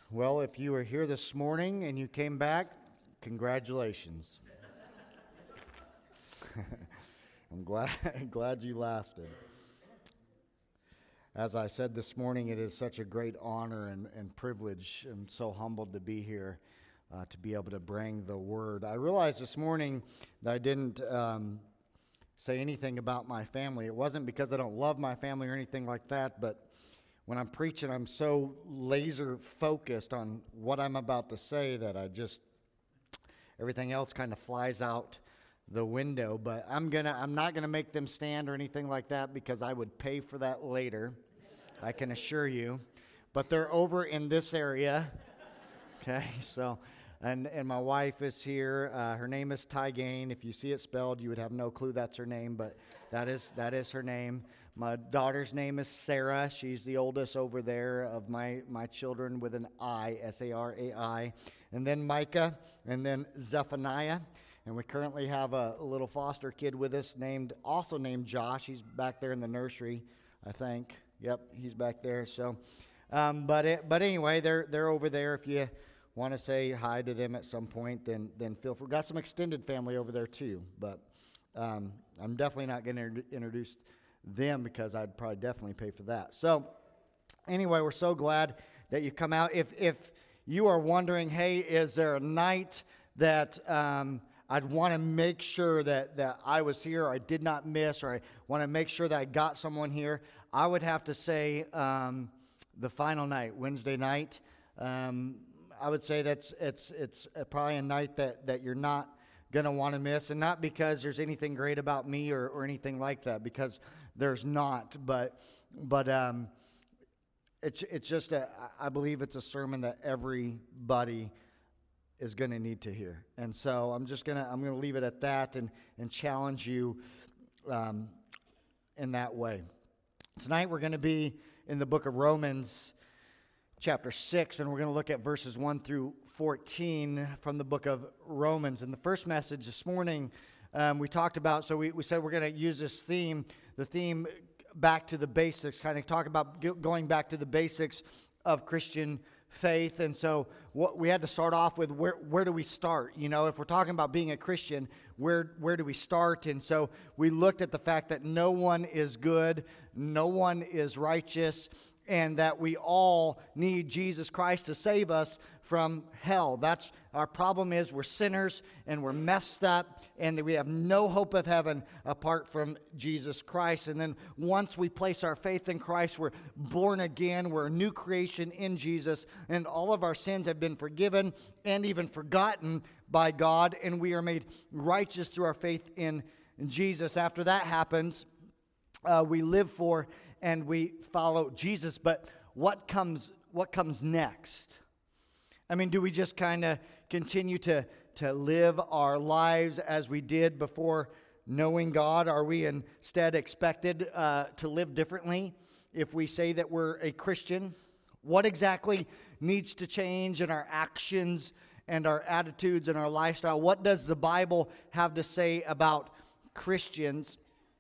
Well, if you were here this morning and you came back, congratulations. I'm glad you lasted. As I said this morning, it is such a great honor and privilege. I'm so humbled to be here, to be able to bring the word. I realized this morning that I didn't say anything about my family. It wasn't because I don't love my family or anything like that, but when I'm preaching, I'm so laser focused on what I'm about to say that everything else kind of flies out the window. But I'm not gonna make them stand or anything like that, because I would pay for that later, I can assure you. But they're over in this area. Okay, so and my wife is here. Her name is Ty Gain. If you see it spelled, you would have no clue that's her name, but that is her name. My daughter's name is Sarah. She's the oldest over there of my children with an I, S-A-R-A-I. And then Micah, and then Zephaniah. And we currently have a little foster kid with us also named Josh. He's back there in the nursery, I think. Yep, he's back there. So, but anyway, they're over there. If you want to say hi to them at some point, then feel free. Got some extended family over there too, but I'm definitely not going to introduce them, because I'd probably definitely pay for that. So anyway, we're so glad that you come out. If you are wondering, hey, is there a night that I'd want to make sure that I was here, or I did not miss, or I want to make sure that I got someone here, I would have to say the final night, Wednesday night. I would say it's probably a night that you're not going to want to miss, and not because there's anything great about me or anything like that, because there's not, but it's just I believe it's a sermon that everybody is going to need to hear. And so I'm going to leave it at that and challenge you in that way. Tonight we're going to be in the book of Romans chapter 6, and we're going to look at verses 1 through 14 from the book of Romans. In the first message this morning, we talked about, so we said we're going to use this theme, the theme back to the basics, kind of talk about going back to the basics of Christian faith. And so we had to start off with where do we start? You know, if we're talking about being a Christian, where do we start? And so we looked at the fact that no one is good, no one is righteous, and that we all need Jesus Christ to save us from hell. That's our problem. Is we're sinners and we're messed up, and that we have no hope of heaven apart from Jesus Christ. And then once we place our faith in Christ, we're born again, we're a new creation in Jesus, and all of our sins have been forgiven and even forgotten by God, and we are made righteous through our faith in Jesus. After that happens, we live for and we follow Jesus. But what comes next? I mean, do we just kind of continue to live our lives as we did before knowing God? Are we instead expected to live differently if we say that we're a Christian? What exactly needs to change in our actions and our attitudes and our lifestyle? What does the Bible have to say about Christians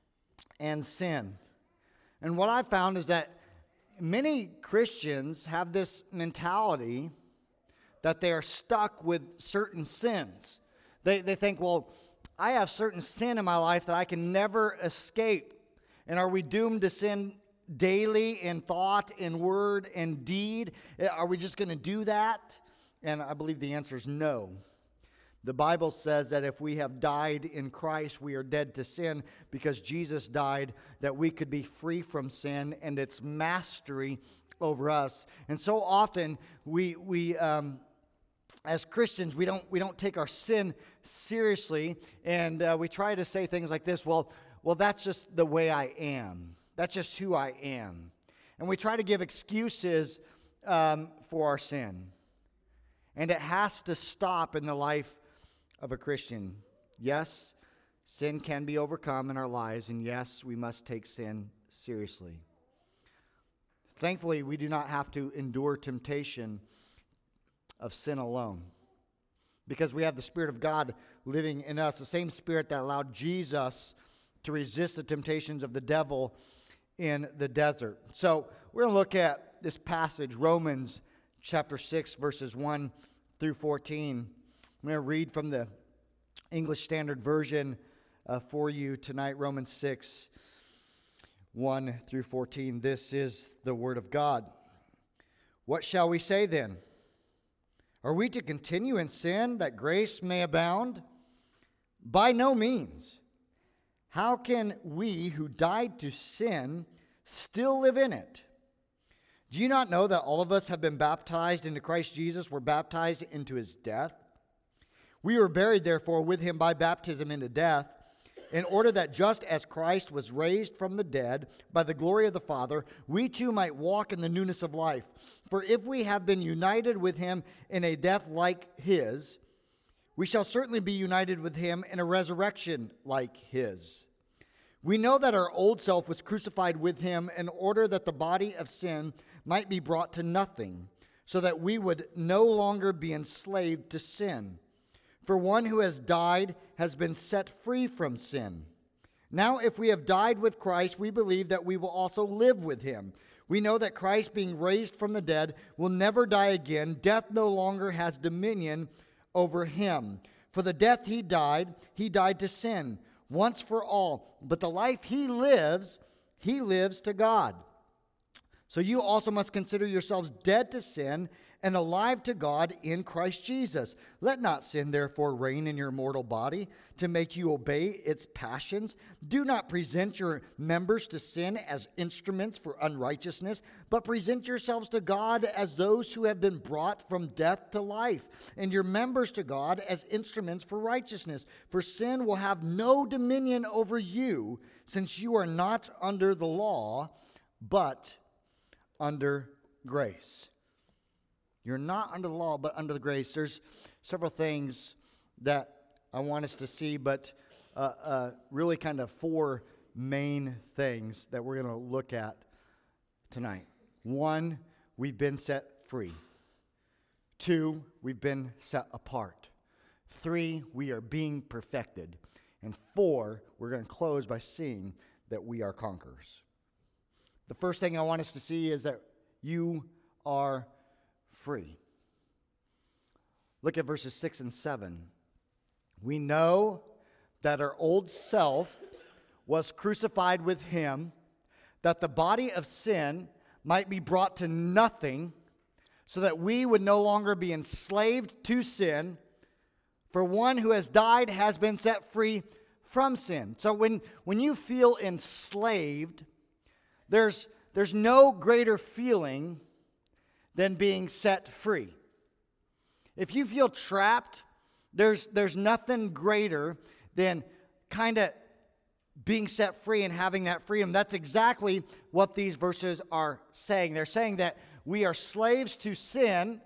and sin? And what I found is that many Christians have this mentality that they are stuck with certain sins. They think, well, I have certain sin in my life that I can never escape. And are we doomed to sin daily in thought, in word, and deed? Are we just going to do that? And I believe the answer is no. The Bible says that if we have died in Christ, we are dead to sin, because Jesus died that we could be free from sin and its mastery over us. And so often we as Christians, we don't take our sin seriously, and we try to say things like this: well, that's just the way I am. That's just who I am. And we try to give excuses for our sin. And it has to stop in the life of a Christian. Yes, sin can be overcome in our lives, and yes, we must take sin seriously. Thankfully, we do not have to endure temptation of sin alone, because we have the Spirit of God living in us, the same Spirit that allowed Jesus to resist the temptations of the devil in the desert. So we're going to look at this passage, Romans chapter 6, verses 1 through 14. I'm going to read from the English Standard Version for you tonight, Romans 6, 1 through 14. This is the Word of God. What shall we say then? Are we to continue in sin that grace may abound? By no means. How can we who died to sin still live in it? Do you not know that all of us have been baptized into Christ Jesus, were baptized into his death? We were buried, therefore, with him by baptism into death, in order that just as Christ was raised from the dead by the glory of the Father, we too might walk in the newness of life. For if we have been united with him in a death like his, we shall certainly be united with him in a resurrection like his. We know that our old self was crucified with him in order that the body of sin might be brought to nothing, so that we would no longer be enslaved to sin. For one who has died has been set free from sin. Now, if we have died with Christ, we believe that we will also live with him. We know that Christ, being raised from the dead, will never die again. Death no longer has dominion over him. For the death he died to sin, once for all. But the life he lives to God. So you also must consider yourselves dead to sin and alive to God in Christ Jesus. Let not sin therefore reign in your mortal body to make you obey its passions. Do not present your members to sin as instruments for unrighteousness, but present yourselves to God as those who have been brought from death to life, and your members to God as instruments for righteousness. For sin will have no dominion over you, since you are not under the law, but under grace. You're not under the law, but under the grace. There's several things that I want us to see, but really kind of four main things that we're going to look at tonight. One, we've been set free. Two, we've been set apart. Three, we are being perfected. And four, we're going to close by seeing that we are conquerors. The first thing I want us to see is that you are free. Look at verses 6 and 7. We know that our old self was crucified with him, that the body of sin might be brought to nothing, so that we would no longer be enslaved to sin. For one who has died has been set free from sin. So when you feel enslaved, there's no greater feeling than being set free. If you feel trapped, there's nothing greater than kind of being set free and having that freedom. That's exactly what these verses are saying. They're saying that we are slaves to sin,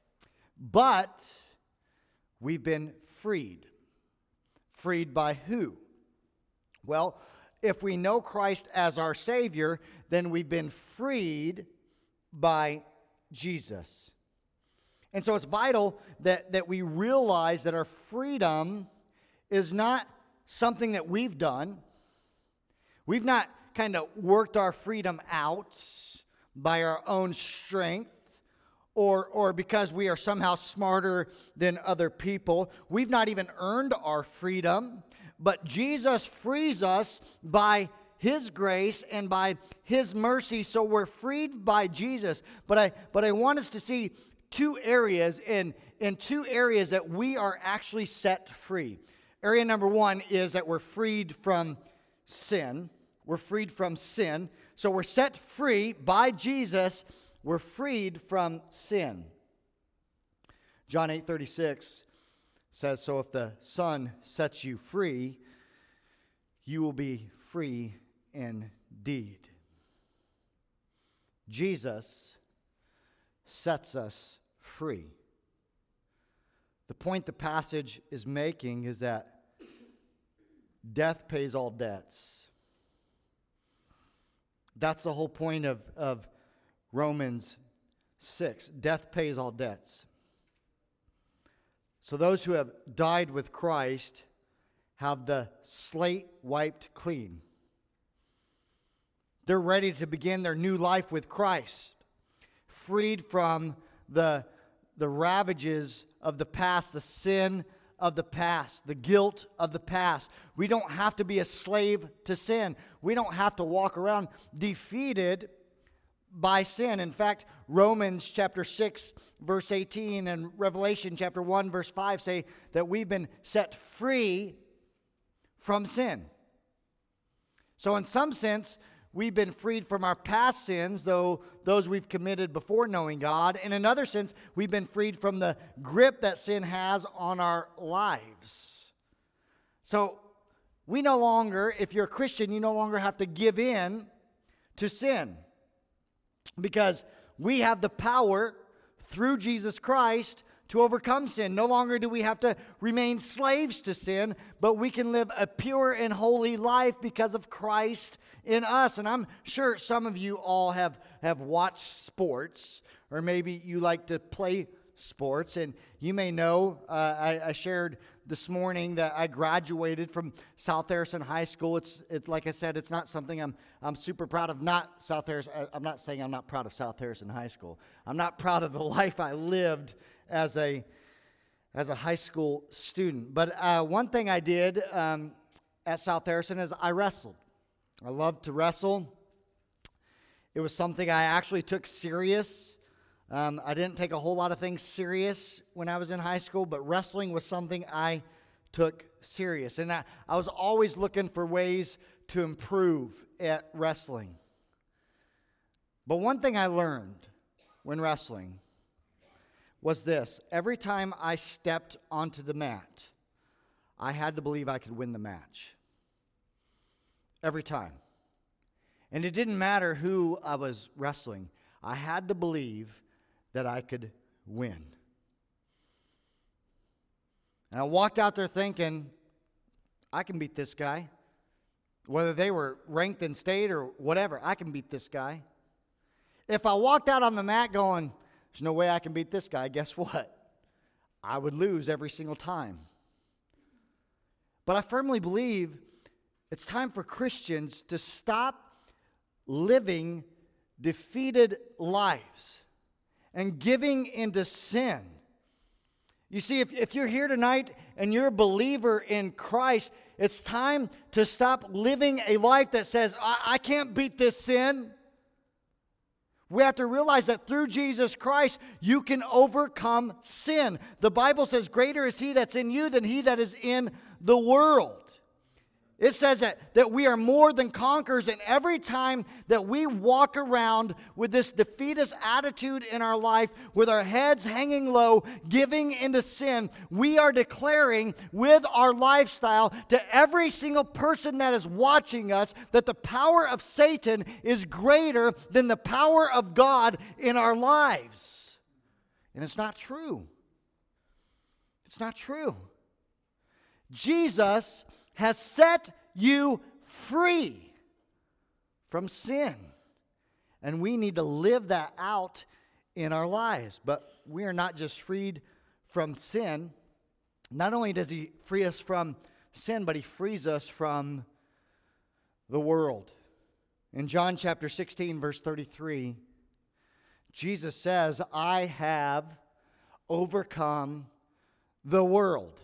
but we've been freed. Freed by who? Well, if we know Christ as our Savior, then we've been freed by Jesus. And so it's vital that we realize that our freedom is not something that we've done. We've not kind of worked our freedom out by our own strength or because we are somehow smarter than other people. We've not even earned our freedom, but Jesus frees us by his grace and by his mercy, so we're freed by Jesus. But I want us to see two areas, in two areas that we are actually set free. Area number one is that we're freed from sin. We're freed from sin. So we're set free by Jesus. We're freed from sin. John 8:36 says, so if the Son sets you free, you will be free indeed. Jesus sets us free. The point the passage is making is that death pays all debts. That's the whole point of Romans 6. Death pays all debts. So those who have died with Christ have the slate wiped clean. They're ready to begin their new life with Christ, freed from the ravages of the past, the sin of the past, the guilt of the past. We don't have to be a slave to sin. We don't have to walk around defeated by sin. In fact, Romans chapter 6, verse 18, and Revelation chapter 1, verse 5 say that we've been set free from sin. So in some sense, we've been freed from our past sins, though those we've committed before knowing God. In another sense, we've been freed from the grip that sin has on our lives. So we no longer, if you're a Christian, you no longer have to give in to sin, because we have the power through Jesus Christ to overcome sin. No longer do we have to remain slaves to sin, but we can live a pure and holy life because of Christ in us. And I'm sure some of you all have watched sports, or maybe you like to play sports. And you may know, I shared this morning that I graduated from South Harrison High School. It's like I said, it's not something I'm super proud of. Not South Harrison. I'm not saying I'm not proud of South Harrison High School. I'm not proud of the life I lived as a high school student. But one thing I did at South Harrison is I wrestled. I loved to wrestle. It was something I actually took serious. I didn't take a whole lot of things serious when I was in high school, but wrestling was something I took serious. And I was always looking for ways to improve at wrestling. But one thing I learned when wrestling was this: every time I stepped onto the mat, I had to believe I could win the match. Every time. And it didn't matter who I was wrestling. I had to believe that I could win. And I walked out there thinking, I can beat this guy. Whether they were ranked in state or whatever, I can beat this guy. If I walked out on the mat going, there's no way I can beat this guy, guess what? I would lose every single time. But I firmly believe it's time for Christians to stop living defeated lives and giving into sin. You see, if you're here tonight and you're a believer in Christ, it's time to stop living a life that says, I can't beat this sin. We have to realize that through Jesus Christ, you can overcome sin. The Bible says, greater is He that's in you than he that is in the world. It says that we are more than conquerors, and every time that we walk around with this defeatist attitude in our life, with our heads hanging low, giving into sin, we are declaring with our lifestyle to every single person that is watching us that the power of Satan is greater than the power of God in our lives. And it's not true. It's not true. Jesus has set you free from sin. And we need to live that out in our lives. But we are not just freed from sin. Not only does He free us from sin, but He frees us from the world. In John chapter 16, verse 33, Jesus says, I have overcome the world.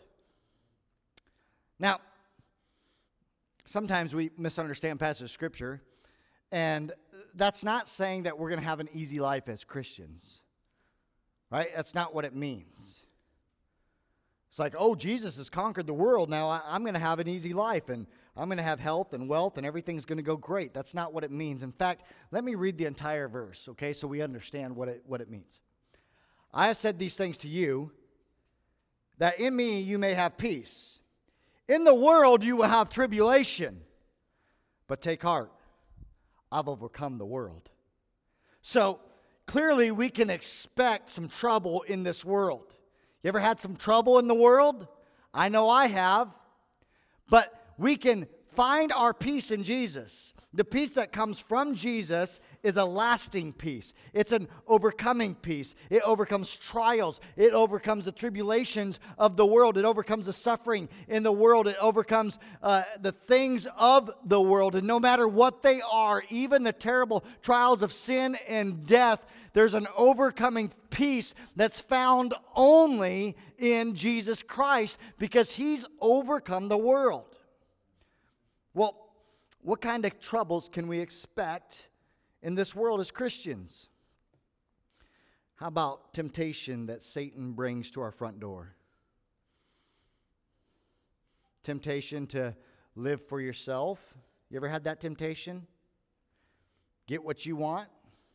Now, sometimes we misunderstand passages of Scripture, and that's not saying that we're going to have an easy life as Christians, right? That's not what it means. It's like, oh, Jesus has conquered the world, now I'm going to have an easy life, and I'm going to have health and wealth, and everything's going to go great. That's not what it means. In fact, let me read the entire verse, okay, so we understand what it means. I have said these things to you, that in me you may have peace. In the world you will have tribulation, but take heart, I've overcome the world. So clearly we can expect some trouble in this world. You ever had some trouble in the world? I know I have. But we can find our peace in Jesus. The peace that comes from Jesus is a lasting peace. It's an overcoming peace. It overcomes trials. It overcomes the tribulations of the world. It overcomes the suffering in the world. It overcomes the things of the world. And no matter what they are, even the terrible trials of sin and death, there's an overcoming peace that's found only in Jesus Christ because He's overcome the world. Well, what kind of troubles can we expect in this world as Christians? How about temptation that Satan brings to our front door? Temptation to live for yourself. You ever had that temptation? Get what you want?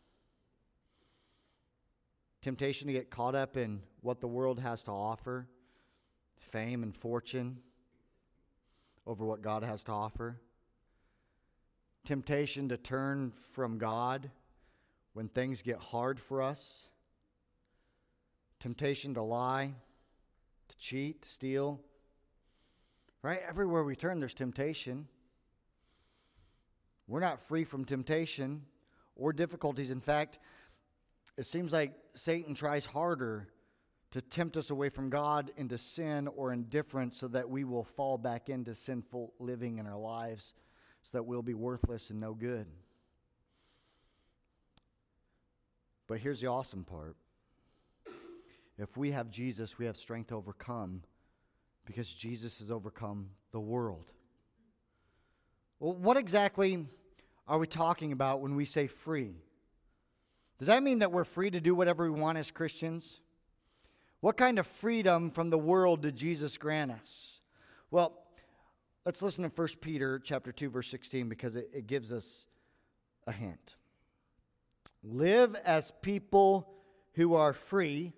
Temptation to get caught up in what the world has to offer, fame and fortune, over what God has to offer. Temptation to turn from God when things get hard for us. Temptation to lie, to cheat, steal. Right? Everywhere we turn, there's temptation. We're not free from temptation or difficulties. In fact, it seems like Satan tries harder to tempt us away from God into sin or indifference so that we will fall back into sinful living in our lives, so that we'll be worthless and no good. But here's the awesome part. If we have Jesus, we have strength to overcome because Jesus has overcome the world. Well, what exactly are we talking about when we say free? Does that mean that we're free to do whatever we want as Christians? What kind of freedom from the world did Jesus grant us? Well, let's listen to 1 Peter chapter 2, verse 16, because it gives us a hint. Live as people who are free,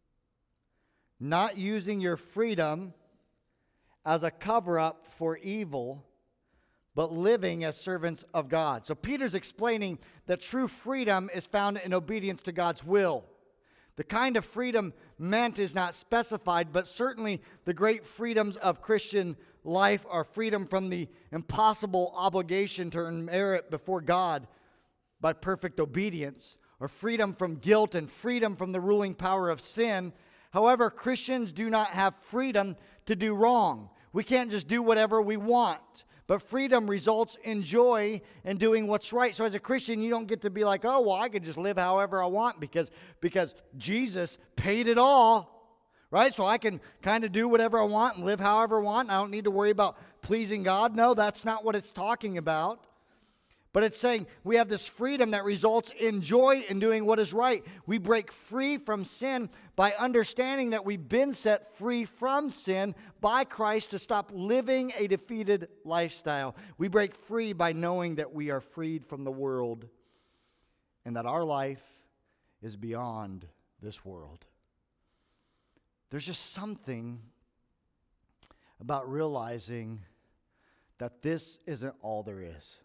not using your freedom as a cover-up for evil, but living as servants of God. So Peter's explaining that true freedom is found in obedience to God's will. The kind of freedom meant is not specified, but certainly the great freedoms of Christian life are freedom from the impossible obligation to earn merit before God by perfect obedience, or freedom from guilt and freedom from the ruling power of sin. However, Christians do not have freedom to do wrong. We can't just do whatever we want. But freedom results in joy in doing what's right. So as a Christian, you don't get to be like, oh, well, I can just live however I want because Jesus paid it all, right? So I can kind of do whatever I want and live however I want. I don't need to worry about pleasing God. No, that's not what it's talking about. But it's saying we have this freedom that results in joy in doing what is right. We break free from sin by understanding that we've been set free from sin by Christ to stop living a defeated lifestyle. We break free by knowing that we are freed from the world and that our life is beyond this world. There's just something about realizing that this isn't all there is.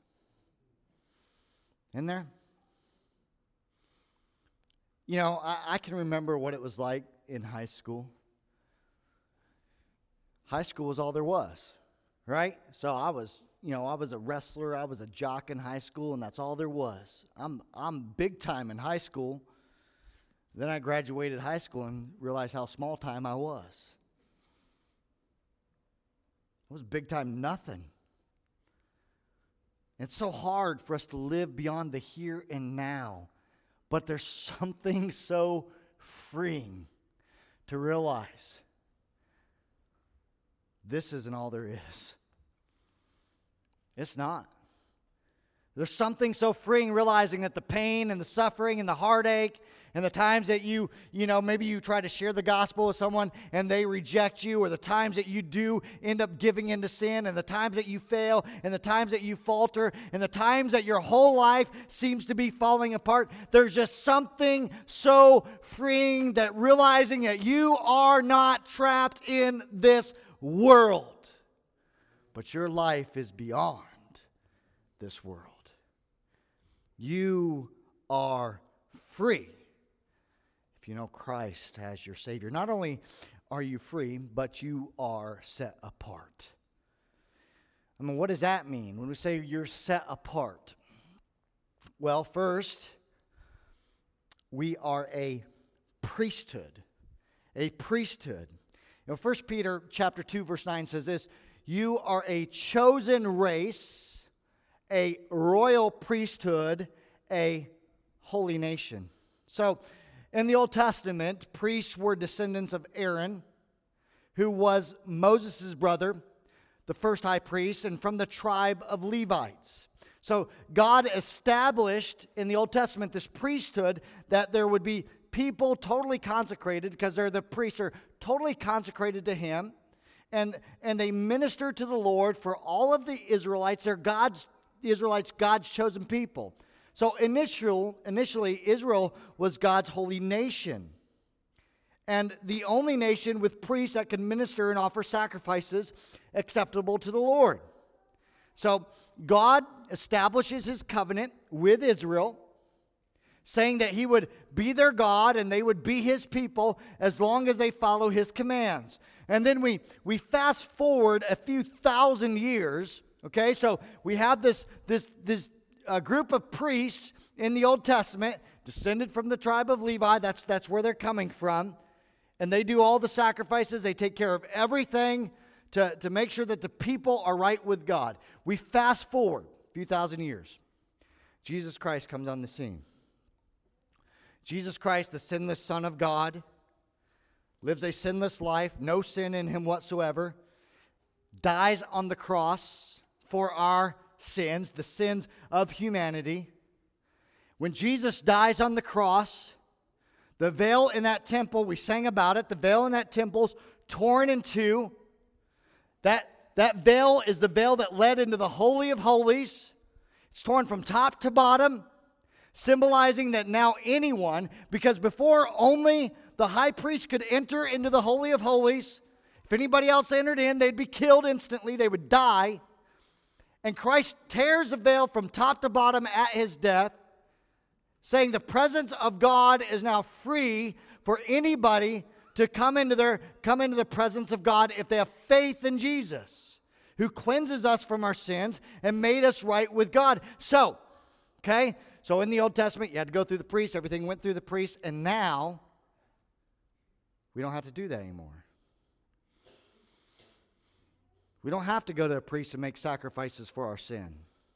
In there? You know, I can remember what it was like in high school. High school was all there was, right? So I was a wrestler, I was a jock in high school, and that's all there was. I'm big time in high school. Then I graduated high school and realized how small time I was. I was big time nothing. It's so hard for us to live beyond the here and now. But there's something so freeing to realize this isn't all there is. It's not. There's something so freeing realizing that the pain and the suffering and the heartache and the times that maybe you try to share the gospel with someone and they reject you, or the times that you do end up giving into sin, and the times that you fail, and the times that you falter, and the times that your whole life seems to be falling apart. There's just something so freeing that realizing that you are not trapped in this world, but your life is beyond this world. You are free if you know Christ as your Savior. Not only are you free, but you are set apart. I mean, what does that mean when we say you're set apart? Well, first, we are a priesthood. A priesthood. 1 Peter chapter 2, verse 9 says this: you are a chosen race, a royal priesthood, a holy nation. So, in the Old Testament, priests were descendants of Aaron, who was Moses' brother, the first high priest, and from the tribe of Levites. So God established in the Old Testament this priesthood that there would be people totally consecrated, because they're the priests are totally consecrated to Him, and they minister to the Lord for all of the Israelites. They're God's chosen people. So initially, Israel was God's holy nation, and the only nation with priests that could minister and offer sacrifices acceptable to the Lord. So God establishes His covenant with Israel, saying that He would be their God and they would be His people as long as they follow His commands. And then we fast forward a few thousand years. Okay, so we have this group of priests in the Old Testament, descended from the tribe of Levi. That's where they're coming from. And they do all the sacrifices. They take care of everything to make sure that the people are right with God. We fast forward a few thousand years. Jesus Christ comes on the scene. Jesus Christ, the sinless Son of God, lives a sinless life, no sin in Him whatsoever, dies on the cross for our sins, the sins of humanity. When Jesus dies on the cross, the veil in that temple, we sang about it, the veil in that temple's torn in two. That veil is the veil that led into the Holy of Holies. It's torn from top to bottom, symbolizing that now anyone, because before only the high priest could enter into the Holy of Holies. If anybody else entered in, they'd be killed instantly. They would die. And Christ tears the veil from top to bottom at His death, saying the presence of God is now free for anybody to come into the presence of God if they have faith in Jesus, who cleanses us from our sins and made us right with God. So in the Old Testament, you had to go through the priest. Everything went through the priest. And now, we don't have to do that anymore. We don't have to go to a priest and make sacrifices for our sin.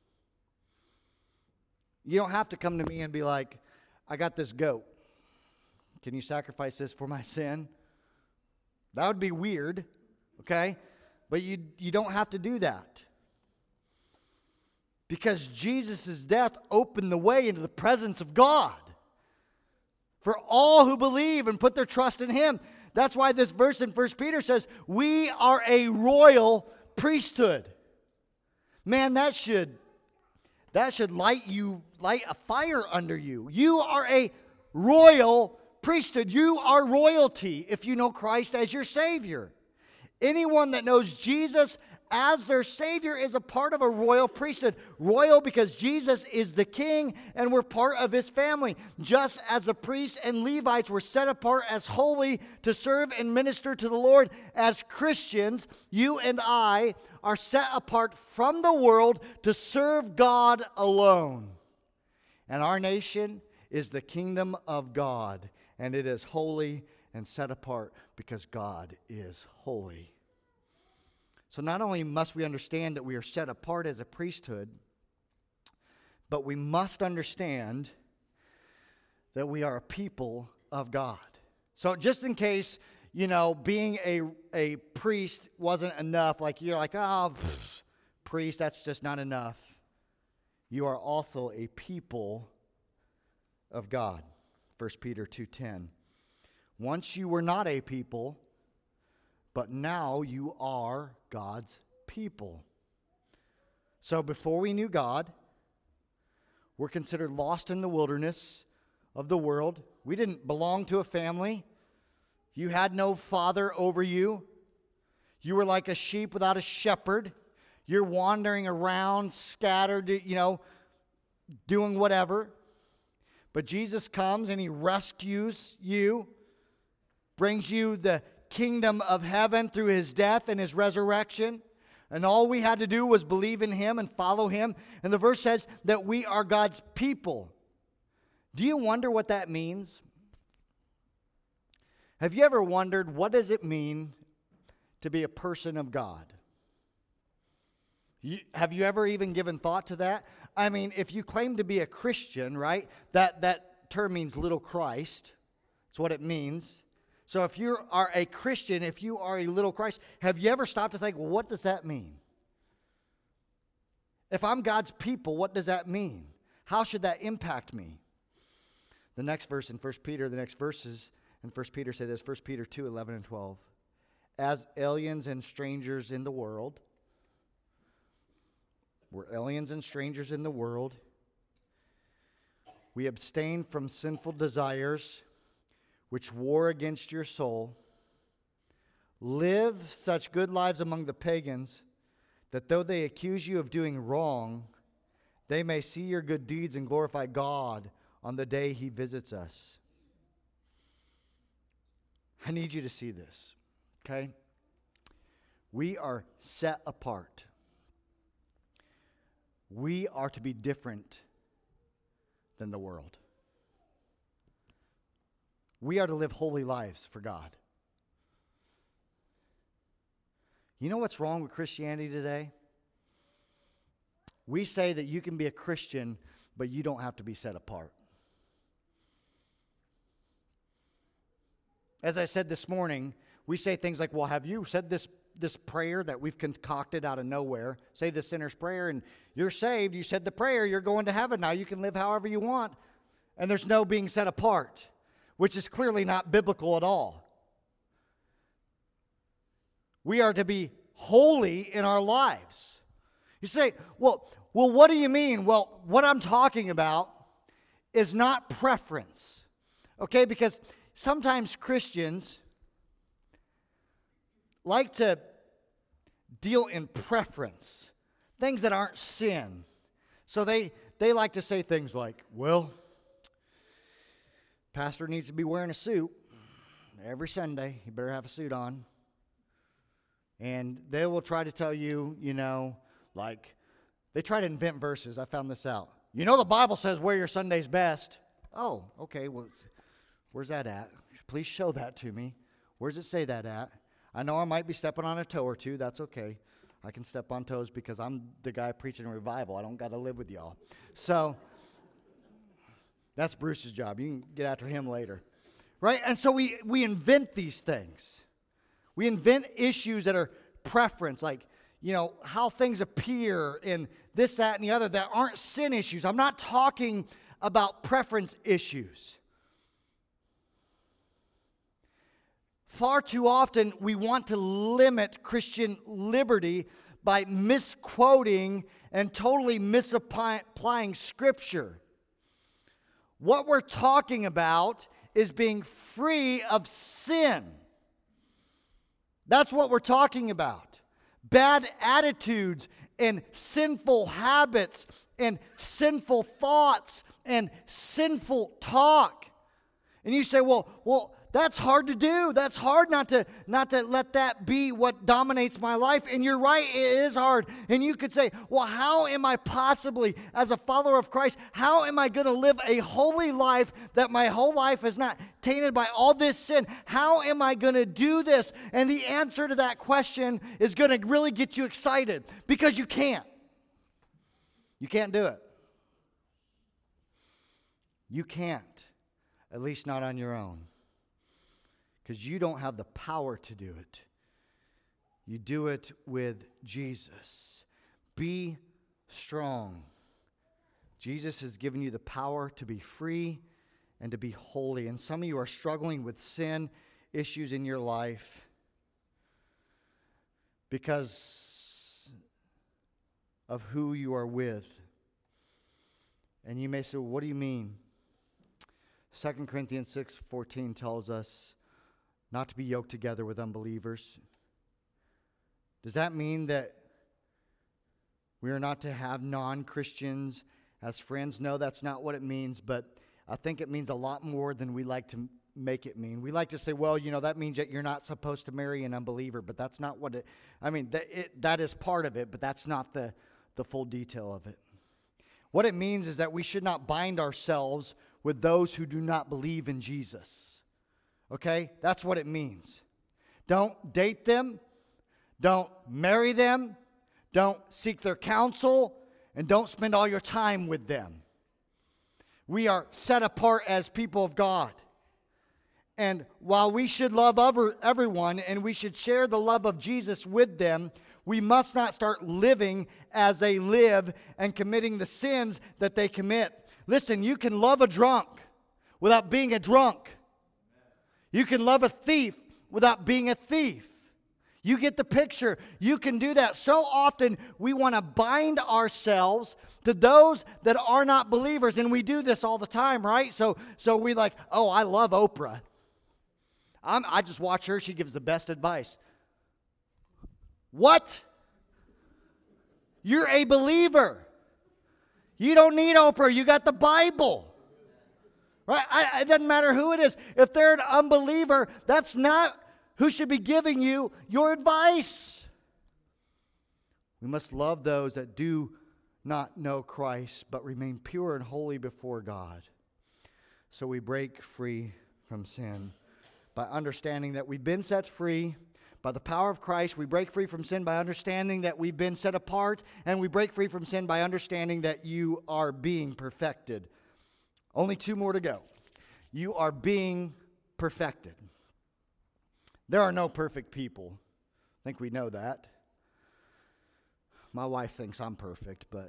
You don't have to come to me and be like, I got this goat. Can you sacrifice this for my sin? That would be weird, okay? But you don't have to do that. Because Jesus' death opened the way into the presence of God for all who believe and put their trust in Him. That's why this verse in 1 Peter says, we are a royal priesthood. Man, that should light a fire under you. You are a royal priesthood. You are royalty if you know Christ as your Savior. Anyone that knows Jesus as their Savior is a part of a royal priesthood. Royal because Jesus is the King and we're part of His family. Just as the priests and Levites were set apart as holy to serve and minister to the Lord, as Christians, you and I are set apart from the world to serve God alone. And our nation is the kingdom of God, and it is holy and set apart because God is holy. So not only must we understand that we are set apart as a priesthood, but we must understand that we are a people of God. So just in case, being a priest wasn't enough, like you're like, priest, that's just not enough. You are also a people of God. 1 Peter 2:10. Once you were not a people, but now you are God's people. So before we knew God, we're considered lost in the wilderness of the world. We didn't belong to a family. You had no father over you. You were like a sheep without a shepherd. You're wandering around, scattered, doing whatever. But Jesus comes and He rescues you, brings you the kingdom of heaven through His death and His resurrection. And all we had to do was believe in Him and follow Him. And the verse says that we are God's people. Do you wonder what that means? Have you ever wondered, what does it mean to be a person of God? Have you ever even given thought to that? I mean, if you claim to be a Christian, right, that that term means little Christ. That's what it means. So if you are a Christian, if you are a little Christ, have you ever stopped to think, well, what does that mean? If I'm God's people, what does that mean? How should that impact me? The next verse in 1 Peter, the next verses in 1 Peter say this, 1 Peter 2, 11 and 12. As aliens and strangers in the world, we're aliens and strangers in the world. We abstain from sinful desires which war against your soul. Live such good lives among the pagans that though they accuse you of doing wrong, they may see your good deeds and glorify God on the day He visits us. I need you to see this, okay? We are set apart. We are to be different than the world. We are to live holy lives for God. You know what's wrong with Christianity today? We say that you can be a Christian, but you don't have to be set apart. As I said this morning, we say things like, well, have you said this prayer that we've concocted out of nowhere? Say the sinner's prayer and you're saved. You said the prayer, you're going to heaven. Now you can live however you want. And there's no being set apart, which is clearly not biblical at all. We are to be holy in our lives. You say, well, what do you mean? Well, what I'm talking about is not preference. Okay, because sometimes Christians like to deal in preference, things that aren't sin. So they like to say things like, well, pastor needs to be wearing a suit every Sunday. You better have a suit on. And they will try to tell you, like, they try to invent verses. I found this out. The Bible says wear your Sundays best. Oh, okay, well, where's that at? Please show that to me. Where does it say that at? I know I might be stepping on a toe or two. That's okay. I can step on toes because I'm the guy preaching revival. I don't got to live with y'all. So that's Bruce's job. You can get after him later. Right? And so we invent these things. We invent issues that are preference, like, how things appear in this, that, and the other that aren't sin issues. I'm not talking about preference issues. Far too often, we want to limit Christian liberty by misquoting and totally misapplying Scripture. What we're talking about is being free of sin. That's what we're talking about. Bad attitudes and sinful habits and sinful thoughts and sinful talk. And you say, well, that's hard to do. That's hard not to let that be what dominates my life. And you're right, it is hard. And you could say, well, how am I possibly, as a follower of Christ, how am I going to live a holy life that my whole life is not tainted by all this sin? How am I going to do this? And the answer to that question is going to really get you excited because you can't. You can't do it. You can't, at least not on your own. Because you don't have the power to do it. You do it with Jesus. Be strong. Jesus has given you the power to be free and to be holy. And some of you are struggling with sin issues in your life because of who you are with. And you may say, well, what do you mean? 2 Corinthians 6:14 tells us not to be yoked together with unbelievers. Does that mean that we are not to have non-Christians as friends? No, that's not what it means, but I think it means a lot more than we like to make it mean. We like to say, well, that means that you're not supposed to marry an unbeliever, but that's not what it, that is part of it, but that's not the full detail of it. What it means is that we should not bind ourselves with those who do not believe in Jesus. Okay? That's what it means. Don't date them. Don't marry them. Don't seek their counsel. And don't spend all your time with them. We are set apart as people of God. And while we should love everyone and we should share the love of Jesus with them, we must not start living as they live and committing the sins that they commit. Listen, you can love a drunk without being a drunk. You can love a thief without being a thief. You get the picture. You can do that. So often we want to bind ourselves to those that are not believers, and we do this all the time, right? So we like, oh, I love Oprah. I just watch her. She gives the best advice. What? You're a believer. You don't need Oprah. You got the Bible. Right? It doesn't matter who it is. If they're an unbeliever, that's not who should be giving you your advice. We must love those that do not know Christ, but remain pure and holy before God. So we break free from sin. By understanding that we've been set free by the power of Christ, we break free from sin by understanding that we've been set apart, and we break free from sin by understanding that you are being perfected. Only 2 more to go. You are being perfected. There are no perfect people. I think we know that. My wife thinks I'm perfect, but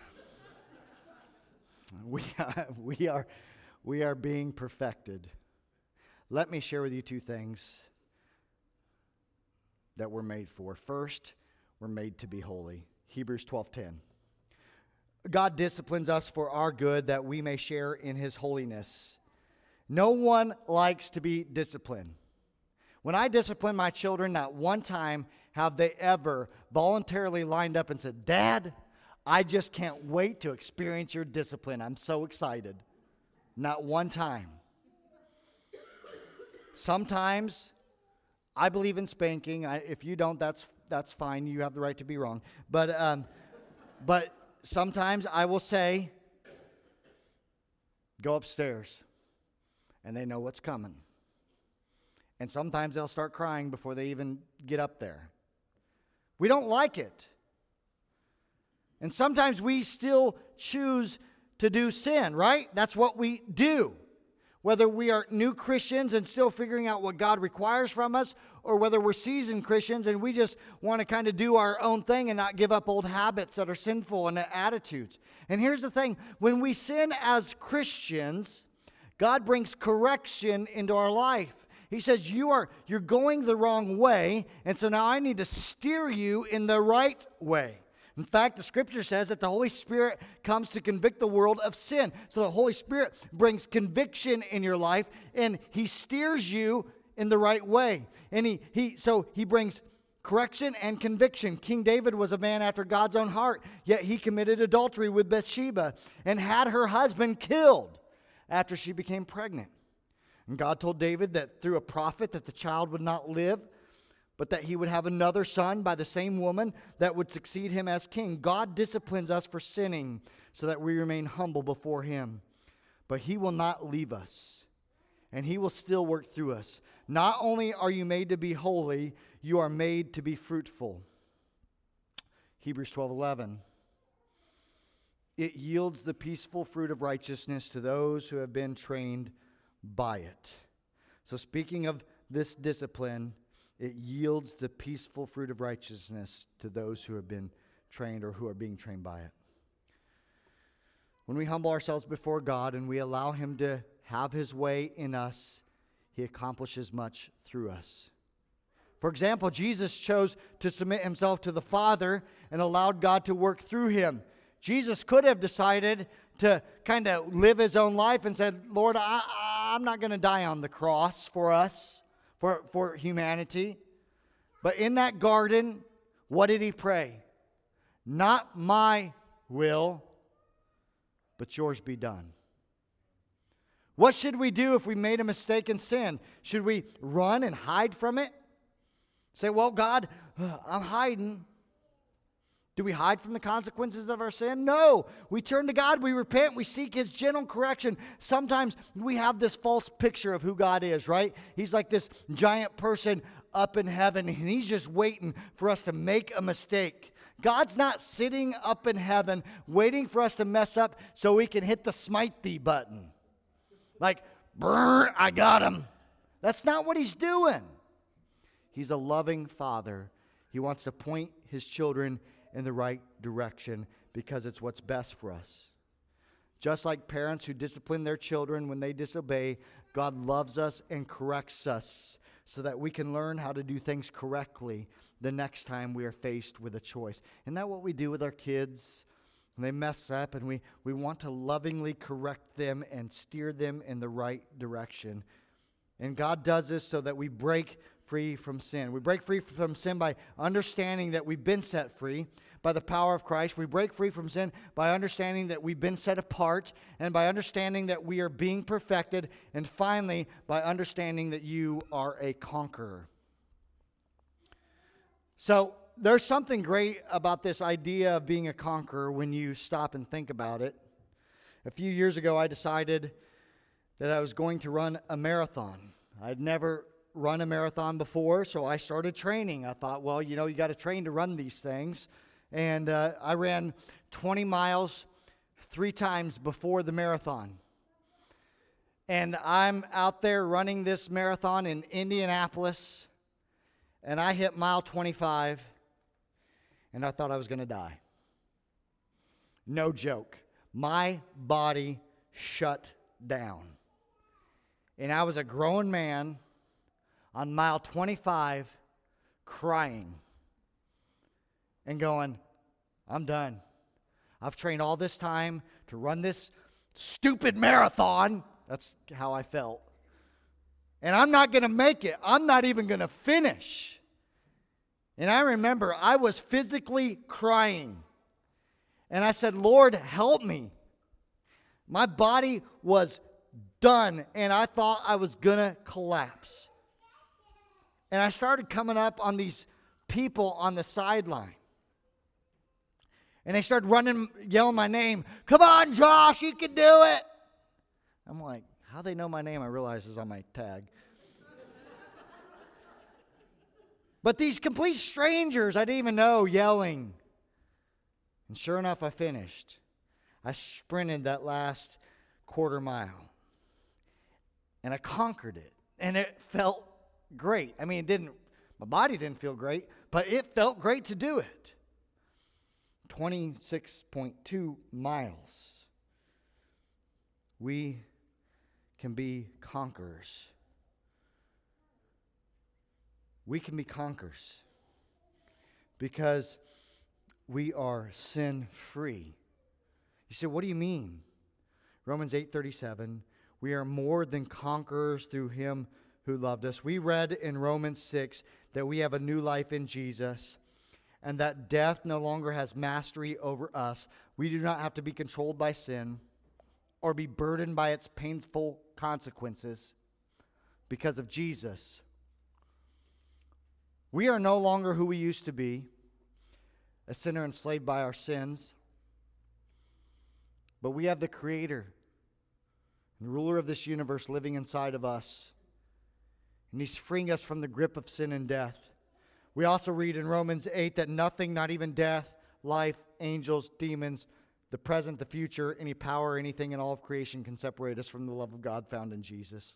we are being perfected. Let me share with you 2 things that we're made for. First, we're made to be holy. Hebrews 12:10. God disciplines us for our good that we may share in His holiness. No one likes to be disciplined. When I discipline my children, not one time have they ever voluntarily lined up and said, Dad, I just can't wait to experience your discipline. I'm so excited. Not one time. Sometimes I believe in spanking. If you don't, that's fine. You have the right to be wrong. But sometimes I will say, go upstairs. And they know what's coming. And sometimes they'll start crying before they even get up there. We don't like it. And sometimes we still choose to do sin, right? That's what we do. Whether we are new Christians and still figuring out what God requires from us, or whether we're seasoned Christians and we just want to kind of do our own thing and not give up old habits that are sinful and attitudes. And here's the thing. When we sin as Christians, God brings correction into our life. He says, you're going the wrong way, and so now I need to steer you in the right way. In fact, the Scripture says that the Holy Spirit comes to convict the world of sin. So the Holy Spirit brings conviction in your life, and He steers you in the right way. And He brings correction and conviction. King David was a man after God's own heart, yet he committed adultery with Bathsheba and had her husband killed after she became pregnant. And God told David that through a prophet that the child would not live, but that he would have another son by the same woman that would succeed him as king. God disciplines us for sinning so that we remain humble before Him. But He will not leave us, and He will still work through us. Not only are you made to be holy, you are made to be fruitful. Hebrews 12:11. It yields the peaceful fruit of righteousness to those who have been trained by it. So speaking of this discipline, it yields the peaceful fruit of righteousness to those who have been trained or who are being trained by it. When we humble ourselves before God and we allow Him to have His way in us, He accomplishes much through us. For example, Jesus chose to submit Himself to the Father and allowed God to work through Him. Jesus could have decided to kind of live His own life and said, Lord, I'm not going to die on the cross for us. For humanity. But in that garden, what did He pray? Not my will, but yours be done. What should we do if we made a mistake and sin? Should we run and hide from it? Say, well, God, I'm hiding. Do we hide from the consequences of our sin? No. We turn to God, we repent, we seek His gentle correction. Sometimes we have this false picture of who God is, right? He's like this giant person up in heaven, and He's just waiting for us to make a mistake. God's not sitting up in heaven waiting for us to mess up so we can hit the smite thee button. Like, brr, I got him. That's not what he's doing. He's a loving father. He wants to point his children in the right direction because it's what's best for us. Just like parents who discipline their children when they disobey, God loves us and corrects us so that we can learn how to do things correctly the next time we are faced with a choice. Isn't that what we do with our kids? When they mess up, and we want to lovingly correct them and steer them in the right direction. And God does this so that we break free from sin. We break free from sin by understanding that we've been set free by the power of Christ. We break free from sin by understanding that we've been set apart, and by understanding that we are being perfected, and finally, by understanding that you are a conqueror. So, there's something great about this idea of being a conqueror when you stop and think about it. A few years ago, I decided that I was going to run a marathon. I'd never run a marathon before, so I started training. I thought, well, you got to train to run these things. And I ran 20 miles 3 times before the marathon. And I'm out there running this marathon in Indianapolis, and I hit mile 25, and I thought I was going to die. No joke. My body shut down. And I was a grown man on mile 25 crying and going, I'm done. I've trained all this time to run this stupid marathon. That's how I felt. And I'm not going to make it. I'm not even going to finish. And I remember I was physically crying. And I said, Lord, help me. My body was done, and I thought I was going to collapse. And I started coming up on these people on the sideline. And they started running, yelling my name. Come on, Josh, you can do it. I'm like, how they know my name? I realize is on my tag. But these complete strangers I didn't even know yelling. And sure enough, I finished. I sprinted that last quarter mile. And I conquered it. And it felt great. I mean, my body didn't feel great, but it felt great to do it. 26.2 miles. We can be conquerors. We can be conquerors because we are sin-free. You say, what do you mean? Romans 8:37, we are more than conquerors through him who loved us. We read in Romans 6 that we have a new life in Jesus and that death no longer has mastery over us. We do not have to be controlled by sin or be burdened by its painful consequences because of Jesus. We are no longer who we used to be, a sinner enslaved by our sins, but we have the Creator and ruler of this universe living inside of us, and he's freeing us from the grip of sin and death. We also read in Romans 8 that nothing, not even death, life, angels, demons, the present, the future, any power, anything in all of creation can separate us from the love of God found in Jesus.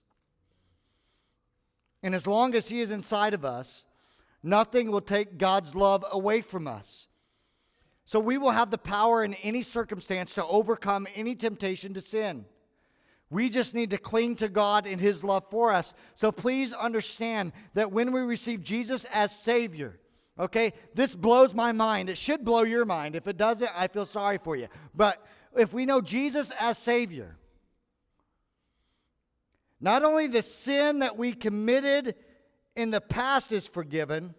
And as long as he is inside of us, nothing will take God's love away from us. So we will have the power in any circumstance to overcome any temptation to sin. We just need to cling to God and his love for us. So please understand that when we receive Jesus as Savior, okay, this blows my mind. It should blow your mind. If it doesn't, I feel sorry for you. But if we know Jesus as Savior, not only the sin that we committed in the past is forgiven,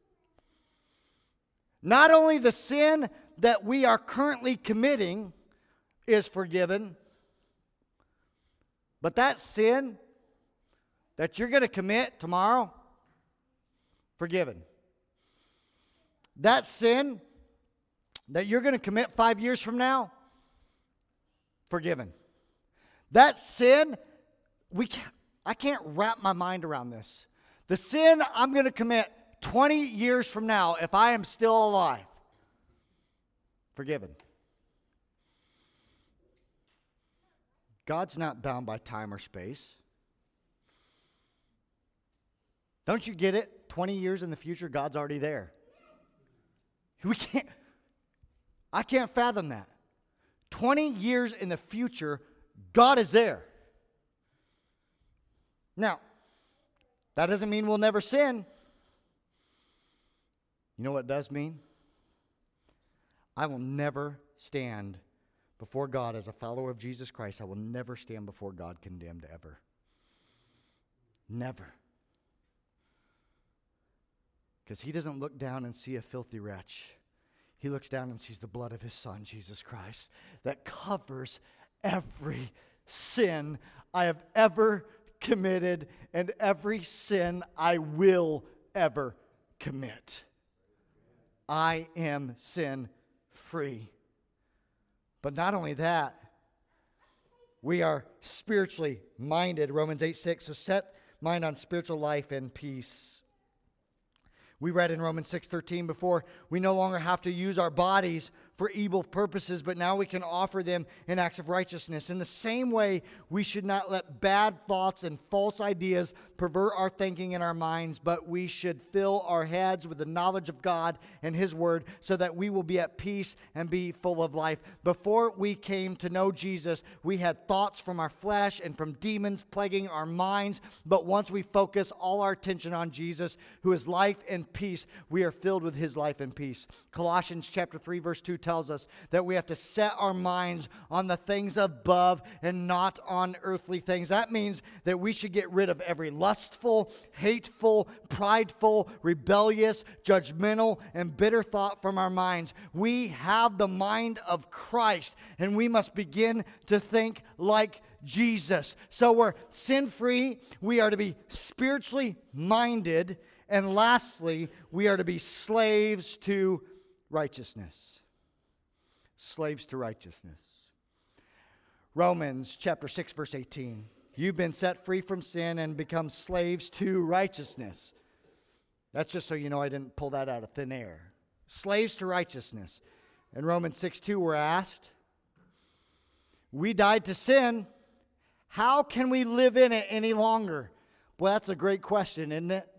not only the sin that we are currently committing is forgiven, but that sin that you're going to commit tomorrow, forgiven. That sin that you're going to commit 5 years from now, forgiven. That sin, I can't wrap my mind around this. The sin I'm going to commit 20 years from now, if I am still alive, forgiven. God's not bound by time or space. Don't you get it? 20 years in the future, God's already there. I can't fathom that. 20 years in the future, God is there. Now, that doesn't mean we'll never sin. You know what it does mean? I will never stand before God as a follower of Jesus Christ. I will never stand before God condemned ever. Never. Because he doesn't look down and see a filthy wretch. He looks down and sees the blood of his Son, Jesus Christ, that covers every sin I have ever committed and every sin I will ever commit. I am sin free. But not only that, we are spiritually minded. Romans 8:6. So set mind on spiritual life and peace. We read in Romans 6:13 before, we no longer have to use our bodies for evil purposes, but now we can offer them in acts of righteousness. In the same way, we should not let bad thoughts and false ideas pervert our thinking in our minds, but we should fill our heads with the knowledge of God and His Word so that we will be at peace and be full of life. Before we came to know Jesus, we had thoughts from our flesh and from demons plaguing our minds, but once we focus all our attention on Jesus, who is life and peace, we are filled with His life and peace. Colossians chapter 3 verse 2 tells us that we have to set our minds on the things above and not on earthly things. That means that we should get rid of every lustful, hateful, prideful, rebellious, judgmental, and bitter thought from our minds. We have the mind of Christ, and we must begin to think like Jesus. So we're sin-free, we are to be spiritually minded, and lastly, we are to be slaves to righteousness. Slaves to righteousness. Romans chapter 6 verse 18. You've been set free from sin and become slaves to righteousness. That's just so you know I didn't pull that out of thin air. Slaves to righteousness. In Romans 6:2 we're asked, we died to sin. How can we live in it any longer? Boy, that's a great question, isn't it?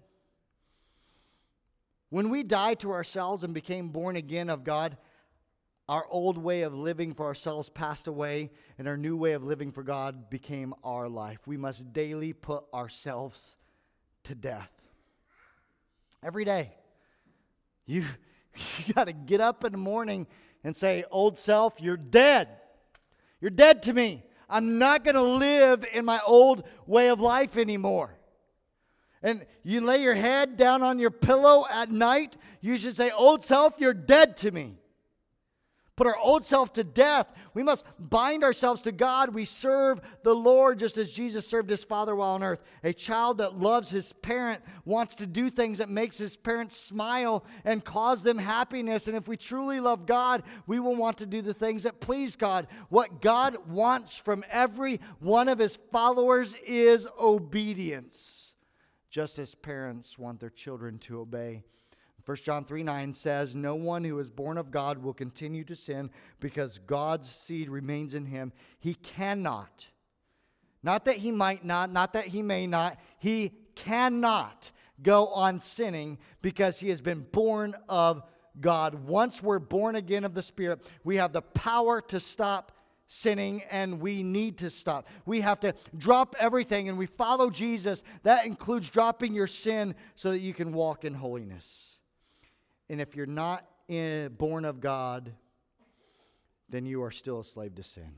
When we died to ourselves and became born again of God, our old way of living for ourselves passed away, and our new way of living for God became our life. We must daily put ourselves to death. Every day. You got to get up in the morning and say, old self, you're dead. You're dead to me. I'm not going to live in my old way of life anymore. And you lay your head down on your pillow at night, you should say, old self, you're dead to me. Put our old self to death. We must bind ourselves to God. We serve the Lord just as Jesus served His Father while on earth. A child that loves his parent wants to do things that makes his parents smile and cause them happiness. And if we truly love God, we will want to do the things that please God. What God wants from every one of His followers is obedience, just as parents want their children to obey. 1 John 3:9 says, no one who is born of God will continue to sin because God's seed remains in him. He cannot, not that he might not that he may not, he cannot go on sinning because he has been born of God. Once we're born again of the Spirit, we have the power to stop sinning, and we need to stop. We have to drop everything, and we follow Jesus. That includes dropping your sin so that you can walk in holiness. And if you're not born of God, then you are still a slave to sin.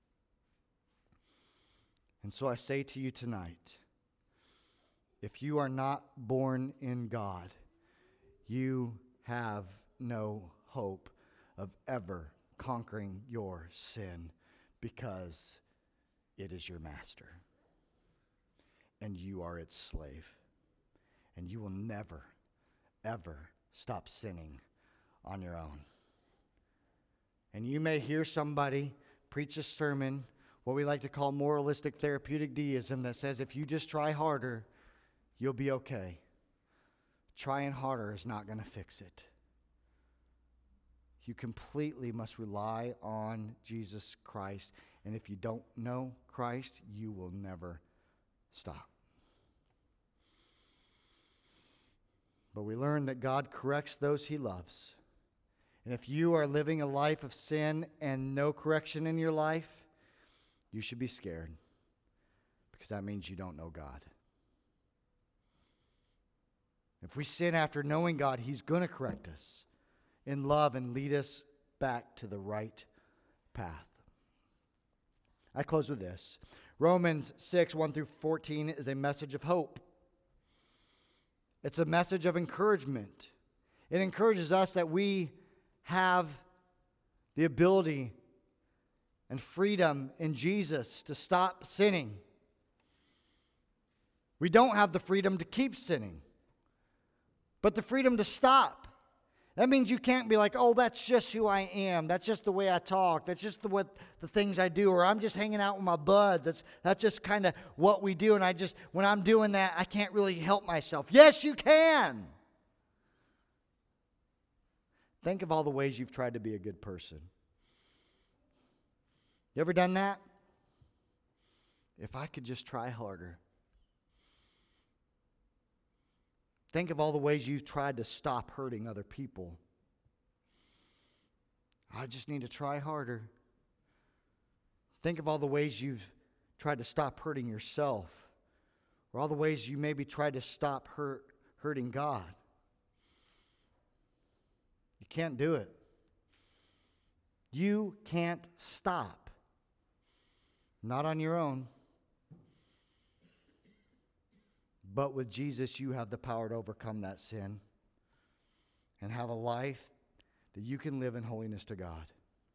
And so I say to you tonight, if you are not born in God, you have no hope of ever conquering your sin because it is your master and you are its slave. And you will never, ever stop sinning on your own. And you may hear somebody preach a sermon, what we like to call moralistic therapeutic deism, that says if you just try harder, you'll be okay. Trying harder is not going to fix it. You completely must rely on Jesus Christ. And if you don't know Christ, you will never stop. But we learn that God corrects those he loves. And if you are living a life of sin and no correction in your life, you should be scared, because that means you don't know God. If we sin after knowing God, he's going to correct us in love and lead us back to the right path. I close with this. Romans 6, 1 through 14 is a message of hope. It's a message of encouragement. It encourages us that we have the ability and freedom in Jesus to stop sinning. We don't have the freedom to keep sinning, but the freedom to stop. That means you can't be like, oh, that's just who I am. That's just the way I talk. That's just the things I do. Or I'm just hanging out with my buds. That's just kind of what we do. And when I'm doing that, I can't really help myself. Yes, you can. Think of all the ways you've tried to be a good person. You ever done that? If I could just try harder. Think of all the ways you've tried to stop hurting other people. I just need to try harder. Think of all the ways you've tried to stop hurting yourself, or all the ways you maybe tried to stop hurting God. You can't do it. You can't stop. Not on your own. But with Jesus, you have the power to overcome that sin and have a life that you can live in holiness to God.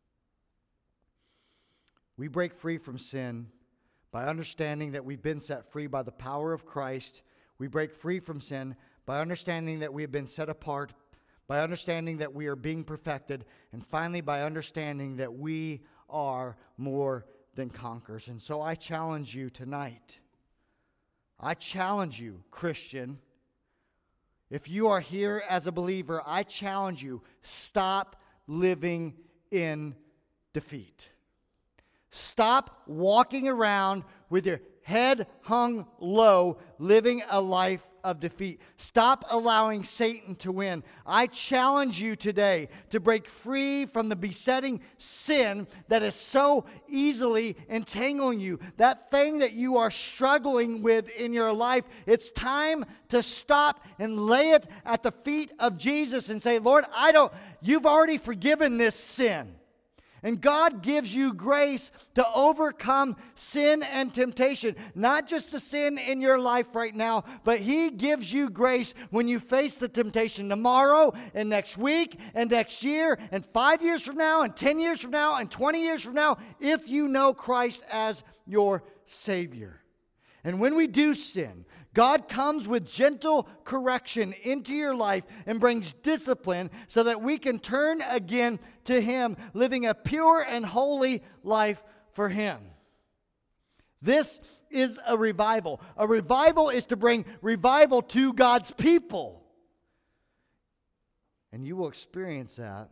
We break free from sin by understanding that we've been set free by the power of Christ. We break free from sin by understanding that we have been set apart, by understanding that we are being perfected, and finally by understanding that we are more than conquerors. And so I challenge you tonight. I challenge you, Christian. If you are here as a believer, I challenge you, stop living in defeat. Stop walking around with your head hung low, living a life of defeat. Stop allowing Satan to win. I challenge you today to break free from the besetting sin that is so easily entangling you. That thing that you are struggling with in your life, it's time to stop and lay it at the feet of Jesus and say, Lord, you've already forgiven this sin. And God gives you grace to overcome sin and temptation. Not just the sin in your life right now, but He gives you grace when you face the temptation tomorrow and next week and next year and 5 years from now and 10 years from now and 20 years from now, if you know Christ as your Savior. And when we do sin, God comes with gentle correction into your life and brings discipline so that we can turn again to Him, living a pure and holy life for Him. This is a revival. A revival is to bring revival to God's people. And you will experience that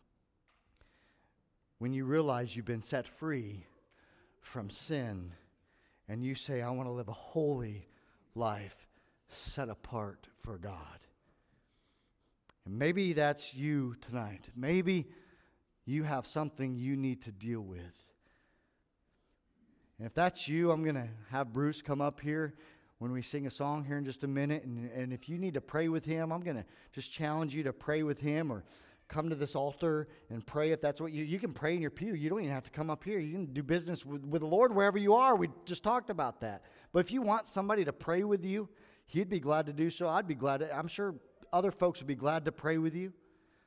when you realize you've been set free from sin and you say, I want to live a holy life set apart for God. And maybe that's you tonight. Maybe you have something you need to deal with. And if that's you, I'm going to have Bruce come up here when we sing a song here in just a minute. And if you need to pray with him, I'm going to just challenge you to pray with him, or come to this altar and pray if that's what you can pray in your pew. You don't even have to come up here. You can do business with the Lord wherever you are. We just talked about that. But if you want somebody to pray with you, he'd be glad to do so. I'd be glad to. I'm sure other folks would be glad to pray with you.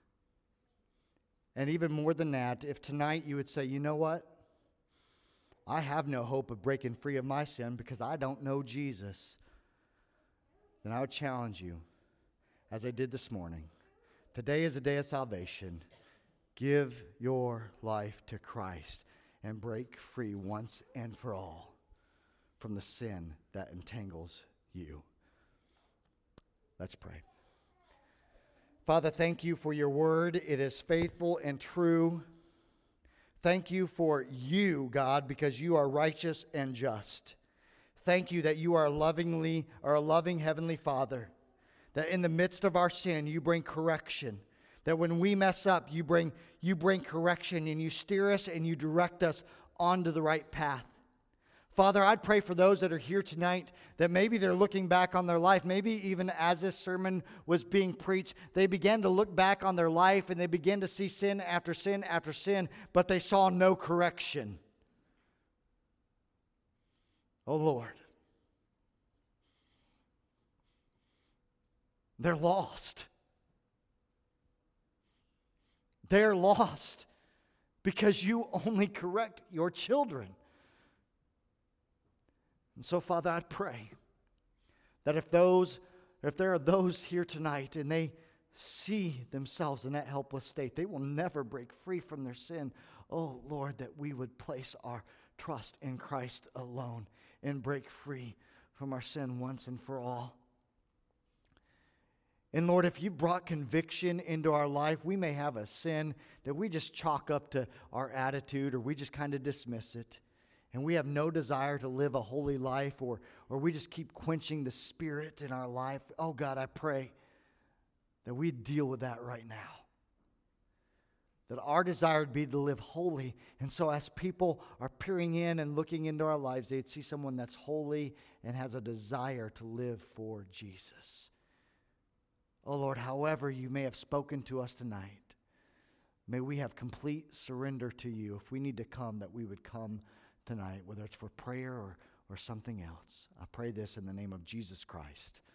And even more than that, if tonight you would say, you know what? I have no hope of breaking free of my sin because I don't know Jesus, then I would challenge you, as I did this morning. Today is a day of salvation. Give your life to Christ and break free once and for all from the sin that entangles you. Let's pray. Father, thank you for your word. It is faithful and true. Thank you for you, God, because you are righteous and just. Thank you that you are a loving Heavenly Father, that in the midst of our sin, you bring correction. That when we mess up, you bring correction, and you steer us and you direct us onto the right path. Father, I'd pray for those that are here tonight that maybe they're looking back on their life. Maybe even as this sermon was being preached, they began to look back on their life and they began to see sin after sin after sin, but they saw no correction. Oh Lord, they're lost. They're lost because you only correct your children. And so, Father, I pray that if there are those here tonight and they see themselves in that helpless state, they will never break free from their sin. Oh, Lord, that we would place our trust in Christ alone and break free from our sin once and for all. And Lord, if you brought conviction into our life, we may have a sin that we just chalk up to our attitude or we just kind of dismiss it. And we have no desire to live a holy life, or we just keep quenching the Spirit in our life. Oh God, I pray that we deal with that right now. That our desire would be to live holy. And so as people are peering in and looking into our lives, they'd see someone that's holy and has a desire to live for Jesus. Oh Lord, however you may have spoken to us tonight, may we have complete surrender to you. If we need to come, that we would come tonight, whether it's for prayer or something else. I pray this in the name of Jesus Christ.